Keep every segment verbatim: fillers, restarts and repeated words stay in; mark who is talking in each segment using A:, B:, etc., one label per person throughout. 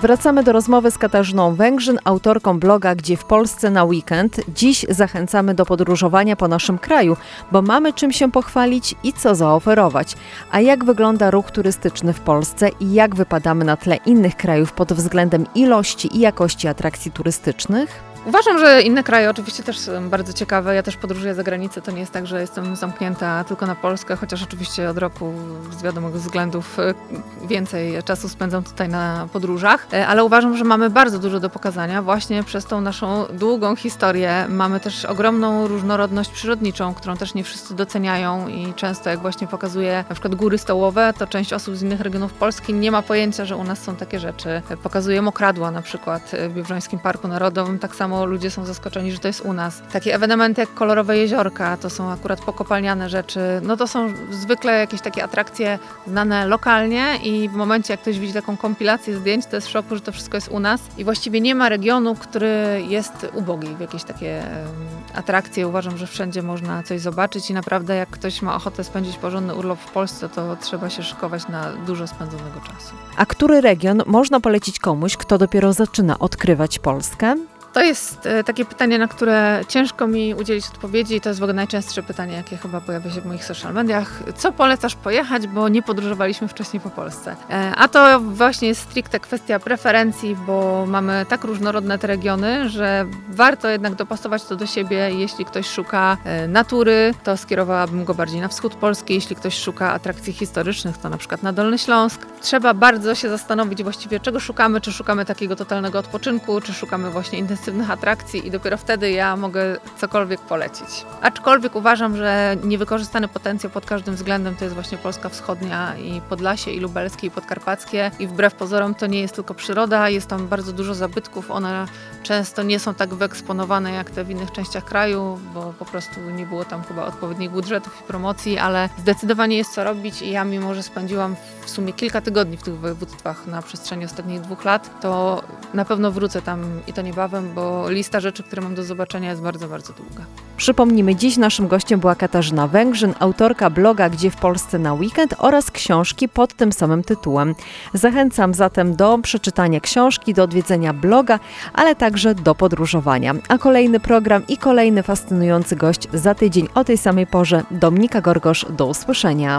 A: Wracamy do rozmowy z Katarzyną Węgrzyn, autorką bloga Gdzie w Polsce na weekend. Dziś zachęcamy do podróżowania po naszym kraju, bo mamy czym się pochwalić i co zaoferować. A jak wygląda ruch turystyczny w Polsce i jak wypadamy na tle innych krajów pod względem ilości i jakości atrakcji turystycznych?
B: Uważam, że inne kraje oczywiście też są bardzo ciekawe. Ja też podróżuję za granicę. To nie jest tak, że jestem zamknięta tylko na Polskę, chociaż oczywiście od roku z wiadomych względów więcej czasu spędzam tutaj na podróżach. Ale uważam, że mamy bardzo dużo do pokazania właśnie przez tą naszą długą historię. Mamy też ogromną różnorodność przyrodniczą, którą też nie wszyscy doceniają i często jak właśnie pokazuję na przykład góry stołowe, to część osób z innych regionów Polski nie ma pojęcia, że u nas są takie rzeczy. Pokazuję mokradła na przykład w Biebrzańskim Parku Narodowym, tak samo ludzie są zaskoczeni, że to jest u nas. Takie ewenementy jak kolorowe jeziorka, to są akurat pokopalniane rzeczy, no to są zwykle jakieś takie atrakcje znane lokalnie i w momencie jak ktoś widzi taką kompilację zdjęć, to jest w szoku, że to wszystko jest u nas i właściwie nie ma regionu, który jest ubogi w jakieś takie atrakcje. Uważam, że wszędzie można coś zobaczyć i naprawdę jak ktoś ma ochotę spędzić porządny urlop w Polsce, to trzeba się szykować na dużo spędzonego czasu.
A: A który region można polecić komuś, kto dopiero zaczyna odkrywać Polskę?
B: To jest takie pytanie, na które ciężko mi udzielić odpowiedzi i to jest w ogóle najczęstsze pytanie, jakie chyba pojawia się w moich social mediach. Co polecasz pojechać, bo nie podróżowaliśmy wcześniej po Polsce? A to właśnie jest stricte kwestia preferencji, bo mamy tak różnorodne te regiony, że warto jednak dopasować to do siebie. Jeśli ktoś szuka natury, to skierowałabym go bardziej na wschód Polski. Jeśli ktoś szuka atrakcji historycznych, to na przykład na Dolny Śląsk. Trzeba bardzo się zastanowić właściwie, czego szukamy. Czy szukamy takiego totalnego odpoczynku, czy szukamy właśnie intensywnych atrakcji i dopiero wtedy ja mogę cokolwiek polecić. Aczkolwiek uważam, że niewykorzystany potencjał pod każdym względem to jest właśnie Polska Wschodnia i Podlasie, i Lubelskie, i Podkarpackie. I wbrew pozorom to nie jest tylko przyroda, jest tam bardzo dużo zabytków. One często nie są tak wyeksponowane jak te w innych częściach kraju, bo po prostu nie było tam chyba odpowiednich budżetów i promocji, ale zdecydowanie jest co robić i ja mimo, że spędziłam w sumie kilka tygodni w tych województwach na przestrzeni ostatnich dwóch lat, to na pewno wrócę tam i to niebawem, bo lista rzeczy, które mam do zobaczenia jest bardzo, bardzo długa.
A: Przypomnijmy, dziś naszym gościem była Katarzyna Węgrzyn, autorka bloga Gdzie w Polsce na weekend oraz książki pod tym samym tytułem. Zachęcam zatem do przeczytania książki, do odwiedzenia bloga, ale także do podróżowania. A kolejny program i kolejny fascynujący gość za tydzień o tej samej porze. Dominika Gorgosz, do usłyszenia.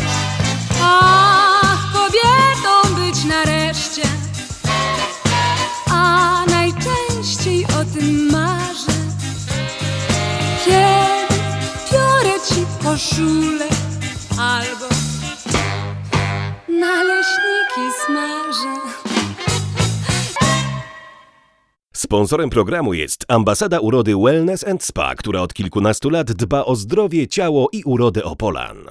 C: Ach, kobietą być nareszcie, a najczęściej o tym marzę. Kiedy biorę ci koszulę albo naleśniki smażę.
D: Sponsorem programu jest Ambasada Urody Wellness and Spa, która od kilkunastu lat dba o zdrowie, ciało i urodę Opolan.